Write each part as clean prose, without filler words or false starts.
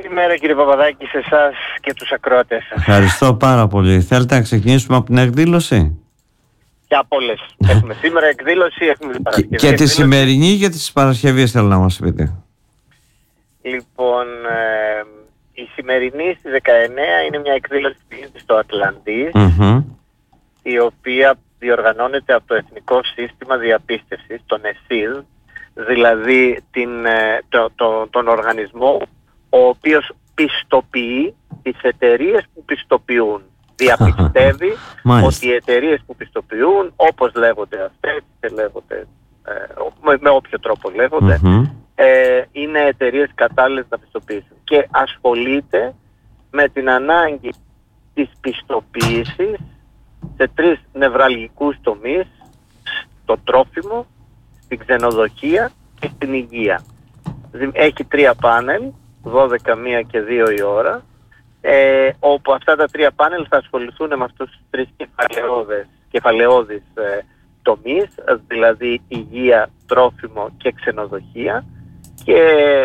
Καλημέρα κύριε Παπαδάκη, σε εσάς και τους ακροατές σας. Ευχαριστώ πάρα πολύ. Θέλετε να ξεκινήσουμε από την εκδήλωση? Και από όλες. Έχουμε σήμερα εκδήλωση, έχουμε την Παρασκευή. Και τη σημερινή και της Παρασκευής θέλω να μας πείτε. Λοιπόν, η σημερινή στις 19 είναι μια εκδήλωση που γίνεται στο Ατλαντής, η οποία διοργανώνεται από το Εθνικό Σύστημα Διαπίστευσης, τον ΕΣΥΔ, δηλαδή τον οργανισμό ο οποίος πιστοποιεί τις εταιρείες που πιστοποιούν. Διαπιστεύει ότι οι εταιρείες που πιστοποιούν, όπως λέγονται αυτές, με όποιο τρόπο λέγονται, είναι εταιρείες κατάλληλες να πιστοποιήσουν. Και ασχολείται με την ανάγκη της πιστοποίησης σε 3 νευραλγικούς τομείς: στο τρόφιμο, στην ξενοδοχεία και στην υγεία. Έχει 3 πάνελ, 12, 1 και 2 η ώρα, όπου αυτά τα 3 πάνελ θα ασχοληθούν με αυτούς τους 3 κεφαλαιώδεις τομείς, δηλαδή υγεία, τρόφιμο και ξενοδοχεία, και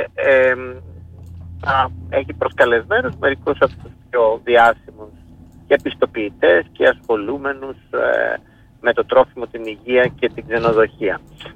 έχει προσκαλεσμένους μερικούς από τους πιο διάσημους και πιστοποιητές και ασχολούμενους με το τρόφιμο, την υγεία και την ξενοδοχεία.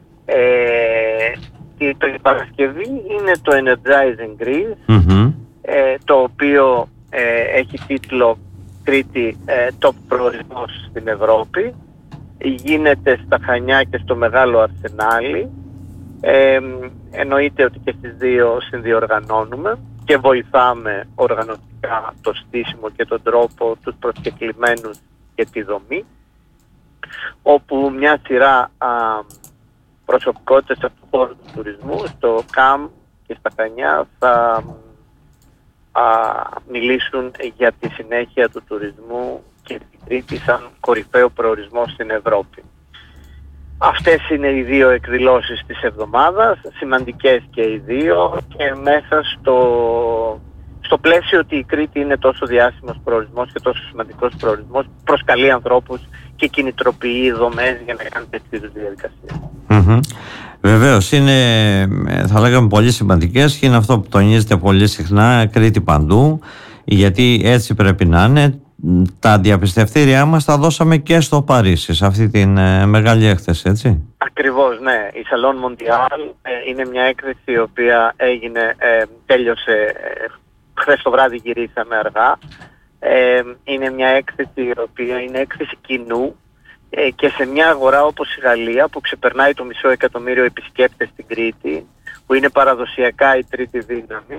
Η Παρασκευή είναι το Energizing Greece, το οποίο έχει τίτλο Κρήτη top προορισμός στην Ευρώπη. Γίνεται στα Χανιά και στο Μεγάλο Αρσενάλι. Εννοείται ότι και στις 2 συνδιοργανώνουμε και βοηθάμε οργανωτικά το στήσιμο και τον τρόπο, τους προσκεκλημένους και τη δομή, όπου μια σειρά προσωπικότητες από το χώρο του τουρισμού στο ΚΑΜ και στα Χανιά θα μιλήσουν για τη συνέχεια του τουρισμού και την Κρήτη σαν κορυφαίο προορισμό στην Ευρώπη. Αυτές είναι οι 2 εκδηλώσεις της εβδομάδας, σημαντικές και οι 2, και μέσα στο πλαίσιο ότι η Κρήτη είναι τόσο διάσημος προορισμός και τόσο σημαντικός προορισμός, προσκαλεί ανθρώπους και κινητροποιεί δομές για να κάνουν τέτοιου είδους διαδικασίες. Βεβαίως, είναι, θα λέγαμε, πολύ σημαντικές, και είναι αυτό που τονίζεται πολύ συχνά: Κρήτη παντού, γιατί έτσι πρέπει να είναι. Τα διαπιστευτήριά μας τα δώσαμε και στο Παρίσι, σε αυτή την μεγάλη έκθεση, έτσι. Ακριβώς, ναι. Η Salon Mondial είναι μια έκθεση η οποία τέλειωσε χθες το βράδυ, γυρίσαμε αργά. Είναι μια έκθεση η οποία είναι έκθεση κοινού, και σε μια αγορά όπως η Γαλλία, που ξεπερνάει το 500.000 επισκέπτες στην Κρήτη, που είναι παραδοσιακά η τρίτη δύναμη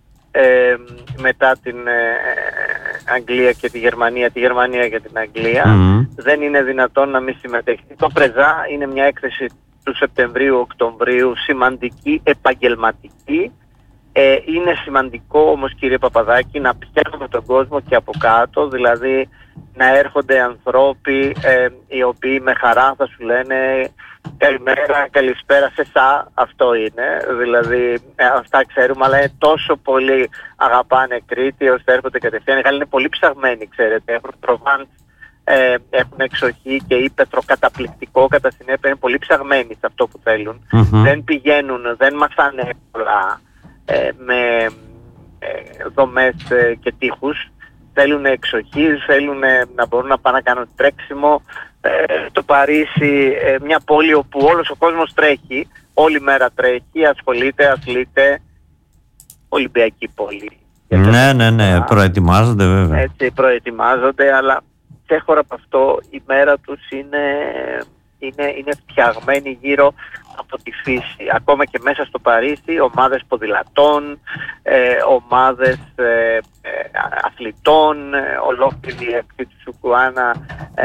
μετά την Αγγλία και τη Γερμανία και την Αγγλία, δεν είναι δυνατόν να μην συμμετέχει. Το Πρεζά είναι μια έκθεση του Σεπτεμβρίου-Οκτωβρίου, σημαντική, επαγγελματική. Είναι σημαντικό όμως, κύριε Παπαδάκη, να πιάνουμε τον κόσμο και από κάτω, δηλαδή να έρχονται ανθρώποι οι οποίοι με χαρά θα σου λένε καλημέρα, καλησπέρα σε εσά. Αυτό είναι, δηλαδή αυτά ξέρουμε, αλλά τόσο πολύ αγαπάνε Κρήτη ώστε έρχονται κατευθείαν. Οι Γάλλοι είναι πολύ ψαγμένοι, ξέρετε, έχουν Προβάνς, έχουν εξοχή και ύπαιθρο καταπληκτικό, κατά συνέπεια είναι πολύ ψαγμένοι σε αυτό που θέλουν. Δεν πηγαίνουν, δεν μαθάνε εύκολα με δομές και τείχους. Θέλουν εξοχή, θέλουν να μπορούν να πάνε να κάνουν τρέξιμο. Το Παρίσι, μια πόλη όπου όλος ο κόσμος τρέχει, όλη μέρα τρέχει, ασχολείται, αθλείται. Ολυμπιακή πόλη. Ναι, προετοιμάζονται βέβαια. Έτσι, προετοιμάζονται, αλλά ξέχωρα από αυτό η μέρα τους είναι φτιαγμένη γύρω από τη φύση. Ακόμα και μέσα στο Παρίσι, ομάδες ποδηλατών, ομάδες αθλητών, ολόκληρη αυτή τη Σουκουάνα,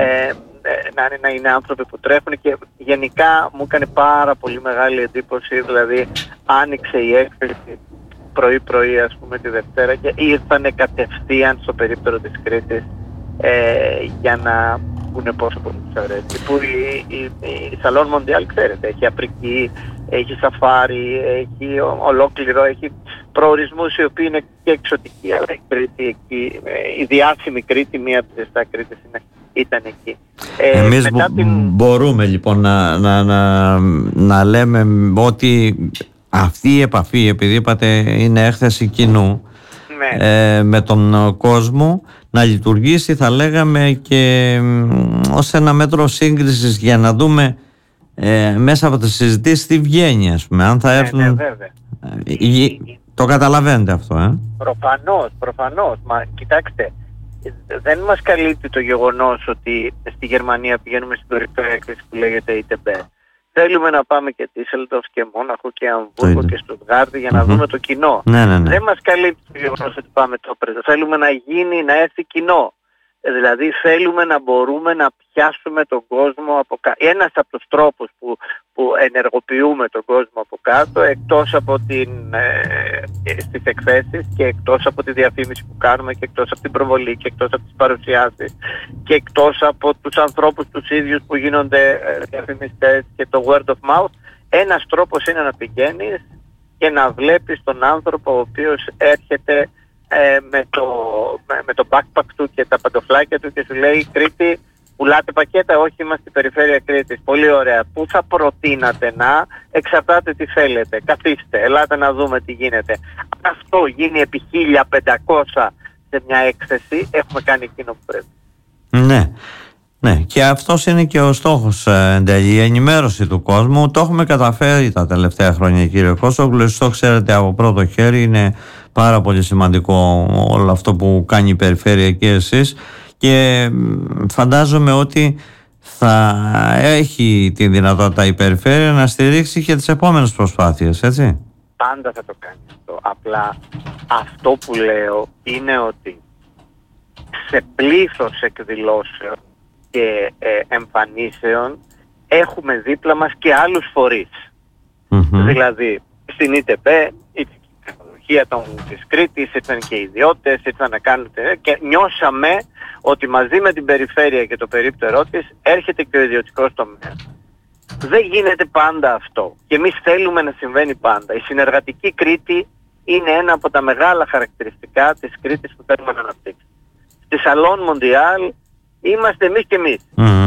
να είναι άνθρωποι που τρέχουν, και γενικά μου έκανε πάρα πολύ μεγάλη εντύπωση, δηλαδή άνοιξε η έκθεση πρωί-πρωί, ας πούμε, τη Δευτέρα, και ήρθανε κατευθείαν στο περίπτερο της Κρήτης για να πούνε πόσο πολύ τους αρέσει. Που η Salon Mondial, ξέρετε, έχει Αφρική, έχει σαφάρι, έχει ολόκληρο, έχει προορισμούς οι οποίοι είναι και εξωτικοί, αλλά η Κρήτη εκεί, η διάσημη Κρήτη, μία από τις 7 Κρήτες ήταν εκεί. Εμείς μπορούμε λοιπόν να λέμε ότι αυτή η επαφή, επειδή είπατε είναι έκθεση κοινού, με τον κόσμο, να λειτουργήσει, θα λέγαμε, και ως ένα μέτρο σύγκρισης για να δούμε μέσα από τις συζητήσεις τι βγαίνει, ας πούμε, αν θα έρθουν. Βέβαια. Το καταλαβαίνετε αυτό, Προφανώς. Μα κοιτάξτε, δεν μας καλύπτει το γεγονός ότι στη Γερμανία πηγαίνουμε στην κορυφαία έκθεση που λέγεται ITB. Θέλουμε να πάμε και Ντίσσελντορφ και Μόναχο και Αμβούργο και Στουτγκάρδη για να δούμε το κοινό. Ναι. Δεν μας καλύπτει το γεγονός ότι πάμε το πρέσβο. Θέλουμε να έρθει κοινό. Δηλαδή θέλουμε να μπορούμε να πιάσουμε τον κόσμο από κάτω. Ένας από τους τρόπους που ενεργοποιούμε τον κόσμο από κάτω, εκτός από στις εκθέσεις και εκτός από τη διαφήμιση που κάνουμε και εκτός από την προβολή και εκτός από τις παρουσιάσεις και εκτός από τους ανθρώπους τους ίδιους που γίνονται διαφημιστές και το word of mouth, ένας τρόπος είναι να πηγαίνεις και να βλέπεις τον άνθρωπο ο οποίος έρχεται με το backpack του και τα παντοφλάκια του και σου λέει Κρήτη, πουλάτε πακέτα? Όχι, είμαστε στην περιφέρεια Κρήτης. Πολύ ωραία. Πού θα προτείνατε να? Εξαρτάται τι θέλετε. Καθίστε, ελάτε να δούμε τι γίνεται. Αν αυτό γίνει επί 1500 σε μια έκθεση, έχουμε κάνει εκείνο που πρέπει. Ναι, και αυτός είναι και ο στόχος εν τέλει, η ενημέρωση του κόσμου. Το έχουμε καταφέρει τα τελευταία χρόνια, κύριε Κώσογλου. Το ξέρετε από πρώτο χέρι, είναι πάρα πολύ σημαντικό όλο αυτό που κάνει η περιφέρεια και εσείς, και φαντάζομαι ότι θα έχει τη δυνατότητα η περιφέρεια να στηρίξει και τις επόμενες προσπάθειες, έτσι. Πάντα θα το κάνει αυτό. Απλά αυτό που λέω είναι ότι σε πλήθος εκδηλώσεων και εμφανίσεων έχουμε δίπλα μας και άλλους φορείς. Δηλαδή στην ΙΤΠ η τεχνολογία της Κρήτης ήρθαν και οι ιδιώτες, ήρθαν να κάνουν και νιώσαμε ότι μαζί με την περιφέρεια και το περίπτερό της έρχεται και ο ιδιωτικός τομέας. Δεν γίνεται πάντα αυτό και εμείς θέλουμε να συμβαίνει πάντα. Η συνεργατική Κρήτη είναι ένα από τα μεγάλα χαρακτηριστικά της Κρήτης που θέλουμε να αναπτύξουμε. Στη Σαλόν Μοντιάλ είμαστε εμείς και εμείς.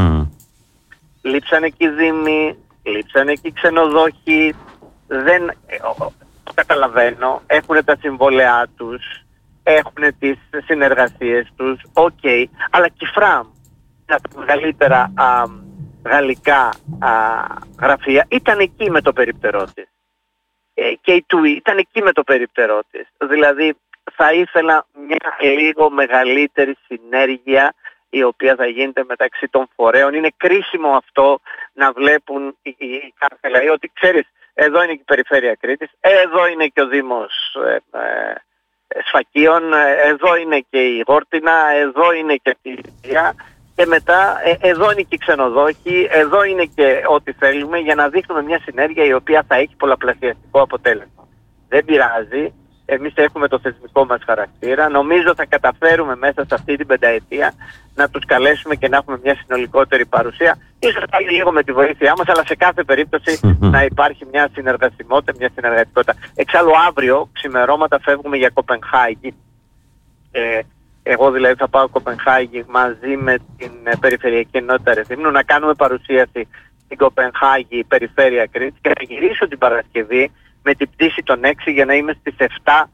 Λείψανε και οι δήμοι, λείψανε και οι ξενοδόχοι, δεν καταλαβαίνω, έχουν τα συμβόλαιά τους, έχουν τις συνεργασίες τους, αλλά και η ΦΡΑΜ, τα μεγαλύτερα γαλλικά γραφεία, ήταν εκεί με το περίπτερό της. Και η ΤΟΥΙ ήταν εκεί με το περίπτερό της. Δηλαδή θα ήθελα μια λίγο μεγαλύτερη συνέργεια η οποία θα γίνεται μεταξύ των φορέων. Είναι κρίσιμο αυτό να βλέπουν οι κάθε λαοί ότι ξέρεις, εδώ είναι και η περιφέρεια Κρήτης, εδώ είναι και ο Δήμος Σφακίων, εδώ είναι και η Γόρτινα, εδώ είναι και η Ιδία και μετά εδώ είναι και οι ξενοδόχοι, εδώ είναι και ό,τι θέλουμε για να δείχνουμε μια συνέργεια η οποία θα έχει πολλαπλασιαστικό αποτέλεσμα. Δεν πειράζει. Εμείς έχουμε το θεσμικό μας χαρακτήρα. Νομίζω θα καταφέρουμε μέσα σε αυτή την πενταετία να τους καλέσουμε και να έχουμε μια συνολικότερη παρουσία. Ίσως πάλι λίγο με τη βοήθειά μας, αλλά σε κάθε περίπτωση να υπάρχει μια συνεργασιμότητα, μια συνεργατικότητα. Εξάλλου αύριο ξημερώματα φεύγουμε για Κοπενχάγη. Εγώ δηλαδή θα πάω Κοπενχάγη μαζί με την Περιφερειακή Ενότητα Ρεθύμνου να κάνουμε παρουσίαση στην Κοπενχάγη, Περιφέρεια Κρήτης, και θα γυρίσω την Παρασκευή με την πτήση των 6 για να είμαι στις 7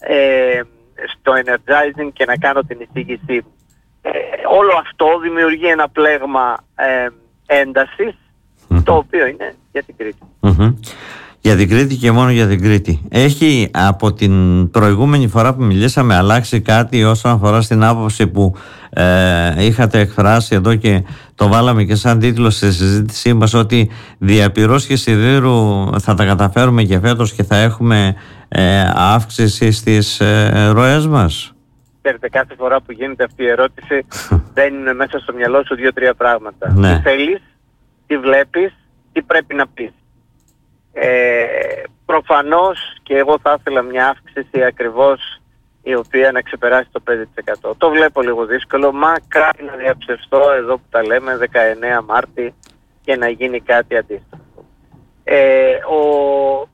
στο Energizing και να κάνω την εισήγησή μου. Όλο αυτό δημιουργεί ένα πλέγμα έντασης, το οποίο είναι για την Κρήτη. Για την Κρήτη και μόνο για την Κρήτη. Έχει από την προηγούμενη φορά που μιλήσαμε αλλάξει κάτι όσον αφορά στην άποψη που είχατε εκφράσει εδώ και το βάλαμε και σαν τίτλο στη συζήτησή μας, ότι διαπυρός σιδήρου θα τα καταφέρουμε και φέτος και θα έχουμε αύξηση στις ροές μας? Ξέρετε, κάθε φορά που γίνεται αυτή η ερώτηση μπαίνουν μέσα στο μυαλό σου 2-3 πράγματα. Ναι. Τι θέλεις, τι βλέπεις, τι πρέπει να πεις. Προφανώς και εγώ θα ήθελα μια αύξηση ακριβώς η οποία να ξεπεράσει το 5%. Το βλέπω λίγο δύσκολο, μακάρι να διαψευστώ εδώ που τα λέμε 19 Μάρτη και να γίνει κάτι αντίστοιχο. Ο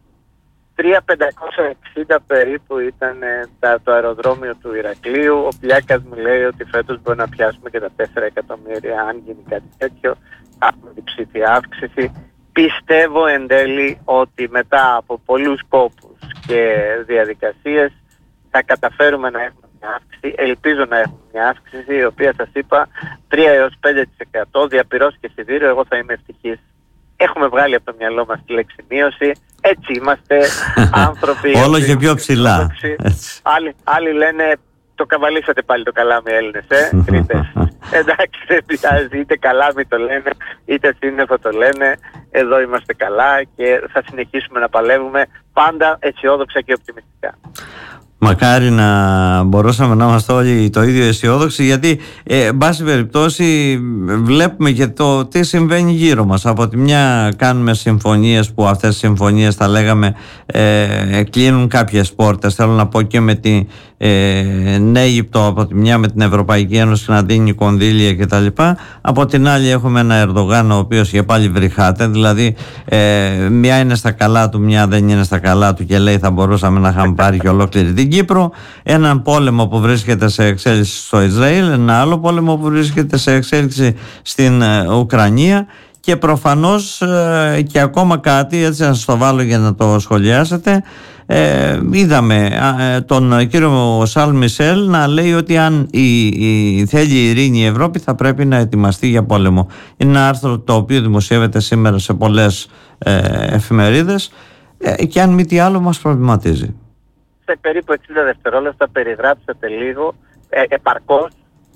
3.560 περίπου ήταν το αεροδρόμιο του Ηρακλείου. Ο Πλιάκας μου λέει ότι φέτος μπορεί να πιάσουμε και τα 4 εκατομμύρια αν γίνει κάτι τέτοιο. Έχουμε διψήφια αύξηση. Πιστεύω εν τέλει ότι μετά από πολλούς κόπους και διαδικασίες θα καταφέρουμε να έχουμε μια αύξηση, ελπίζω να έχουμε μια αύξηση η οποία σας είπα 3 έως 5% διαπυρός και σιδήριο, εγώ θα είμαι ευτυχής. Έχουμε βγάλει από το μυαλό μας τη λέξη μείωση, έτσι είμαστε άνθρωποι. Όλο και πιο ψηλά. Άλλοι λένε το καβαλήσατε πάλι το καλάμι Έλληνες, Κρήτες. Εντάξει, δεν πειράζει, είτε καλάμι το λένε, είτε σύννεφο το λένε, εδώ είμαστε καλά και θα συνεχίσουμε να παλεύουμε πάντα αισιόδοξα και οπτιμιστικά. Μακάρι να μπορούσαμε να είμαστε όλοι το ίδιο αισιόδοξοι, γιατί εν πάση περιπτώσει βλέπουμε και το τι συμβαίνει γύρω μας. Από τη μια κάνουμε συμφωνίες που αυτές οι συμφωνίες θα λέγαμε κλείνουν κάποιες πόρτες, θέλω να πω και με την Αίγυπτο από τη μια, με την Ευρωπαϊκή Ένωση να δίνει κονδύλια κτλ. Από την άλλη έχουμε ένα Ερντογάν ο οποίος και πάλι βρυχάται, δηλαδή μια είναι στα καλά του, μια δεν είναι στα καλά του και λέει θα μπορούσαμε να είχαμε πάρει και ολόκληρη την Κύπρο, έναν πόλεμο που βρίσκεται σε εξέλιξη στο Ισραήλ, ένα άλλο πόλεμο που βρίσκεται σε εξέλιξη στην Ουκρανία και προφανώς και ακόμα κάτι, έτσι να σας το βάλω για να το σχολιάσετε, είδαμε τον κύριο Σαρλ Μισελ να λέει ότι αν θέλει η ειρήνη η Ευρώπη θα πρέπει να ετοιμαστεί για πόλεμο. Είναι ένα άρθρο το οποίο δημοσιεύεται σήμερα σε πολλές εφημερίδες και αν μη τι άλλο μας προβληματίζει. Σε περίπου 60 δευτερόλεπτα περιγράψατε λίγο επαρκώς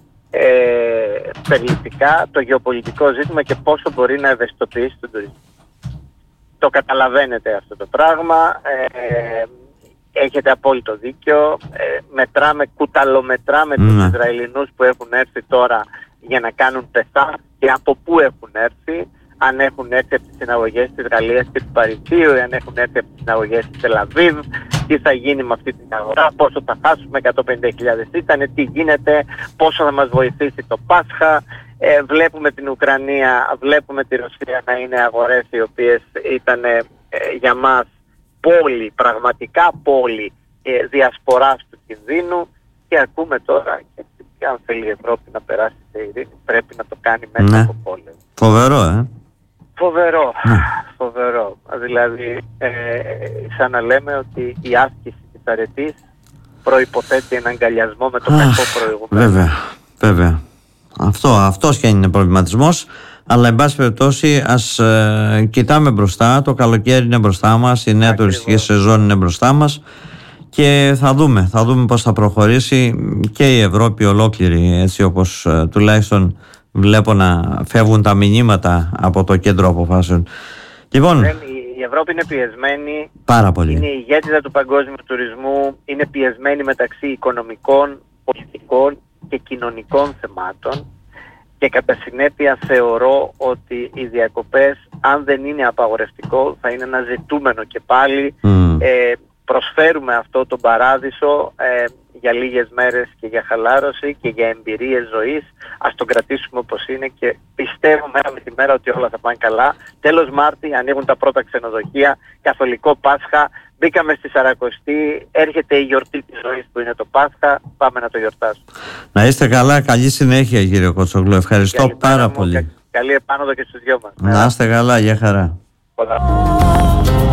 περιληπτικά το γεωπολιτικό ζήτημα και πόσο μπορεί να ευαισθητοποιήσει τον τουρισμό. Το καταλαβαίνετε αυτό το πράγμα, έχετε απόλυτο δίκιο, κουταλομετράμε τους Ισραηλινούς που έχουν έρθει τώρα για να κάνουν πεσά και από πού έχουν έρθει, αν έχουν έρθει από τις συναγωγές της Γαλλίας και του Παρισίου, αν έχουν έρθει από τις συναγωγές της Τελαβίβ, τι θα γίνει με αυτή την αγορά, πόσο θα χάσουμε, 150.000 ήταν, τι γίνεται, πόσο θα μας βοηθήσει το Πάσχα. Βλέπουμε την Ουκρανία, βλέπουμε τη Ρωσία να είναι αγορές οι οποίες ήταν για μας πόλη, πραγματικά πόλη διασποράς του κινδύνου και ακούμε τώρα και αν θέλει η Ευρώπη να περάσει σε ειρήνη πρέπει να το κάνει μέσα από πόλεμο. Φοβερό, Φοβερό. Δηλαδή σαν να λέμε ότι η άσκηση της αρετής προϋποθέτει έναν αγκαλιασμό με το κακό προηγούμενο. Βέβαια. Αυτός και είναι προβληματισμός, αλλά εν πάση περιπτώσει ας κοιτάμε μπροστά, το καλοκαίρι είναι μπροστά μας, η νέα τουριστική σεζόν είναι μπροστά μας και θα δούμε πώς θα προχωρήσει και η Ευρώπη ολόκληρη, έτσι όπως τουλάχιστον βλέπω να φεύγουν τα μηνύματα από το κέντρο αποφάσεων. Λοιπόν, η Ευρώπη είναι πιεσμένη, πάρα πολύ. Είναι η ηγέτιδα του παγκόσμιου τουρισμού, είναι πιεσμένη μεταξύ οικονομικών, πολιτικών και κοινωνικών θεμάτων και κατά συνέπεια θεωρώ ότι οι διακοπές, αν δεν είναι απαγορευτικό, θα είναι ένα ζητούμενο και πάλι. Προσφέρουμε αυτό τον παράδεισο για λίγες μέρες και για χαλάρωση και για εμπειρίες ζωής. Ας τον κρατήσουμε όπως είναι και πιστεύω μέρα με τη μέρα ότι όλα θα πάνε καλά. Τέλος Μάρτη ανοίγουν τα πρώτα ξενοδοχεία, καθολικό Πάσχα, μπήκαμε στη Σαρακοστή, έρχεται η γιορτή της ζωής που είναι το Πάσχα, πάμε να το γιορτάσουμε. Να είστε καλά, καλή συνέχεια κύριε Κοτσογλου, ευχαριστώ πάρα πολύ. Καλή επάνωδο και στους δυο μας. Να είστε καλά, για χαρά. Πολλά.